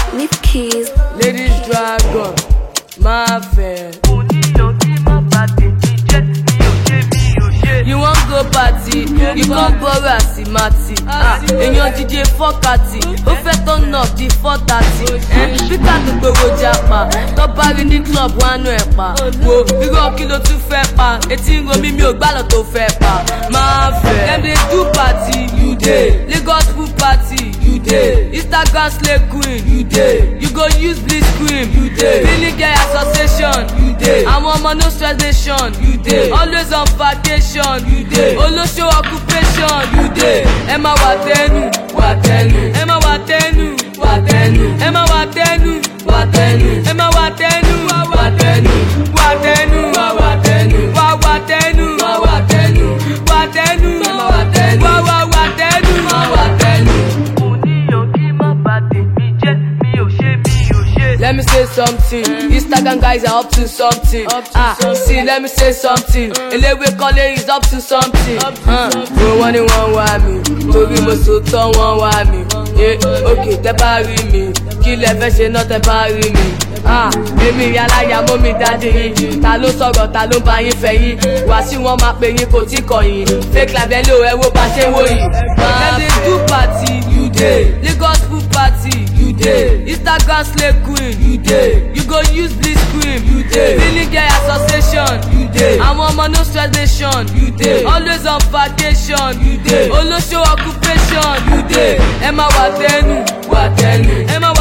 Nip Keys. Ladies Dragon, my fan. You want go party, you can't borrow a simati. And your DJ Fokati, who fed turn up the 430. Pick out the Bogo Japa, top bar in the club, one wepa. Whoa, we go kilo to fepa. A thing go me milk ballot to fepa. My friend, them they do party, you day. Lagos pool party, you day. Instagram slay queen, you day. You go use bliss cream, you day. Billy Gay Association, you day. I'm on no stress nation, you day. Always on vacation, you day. Olo show occupation, you day. Emma Watenu, Watenu. Emma Watenu, Watenu. Emma Watenu, Watenu. Emma Watenu, Watenu. Watenu, Watenu. Watenu, Watenu. Watenu, Emma Watenu. Watenu, Watenu. Let me say something. Instagram guys are up to something. See, let me say something. Elewe Kole is up to something. No one want me. Tori mo so ton want me. Yeah, okay, te bá rí mi. Kí lẹ fẹ́ ṣe náà te bá rí mi. Èmi yálàyà mọ́ mi dáadé yín. Ta ló sọ̀rọ̀, ta ló bá yín fẹ́ yín. Wàsíù wọn máa pè yín kò tí kọ̀ yín. Fake life ẹ lò ẹ wo bá ṣe wò yín. Dem dey do party, you dey. Lagos pool party, you dey. Instagram slay queen, you dey. You go use bliss cream, you dey. Billy Gay Association, you dey. I'm on no stress nation, you dey. Always on vacation, you dey. Olo show occupation, you dey. Emma Watenu, Watenu. Emma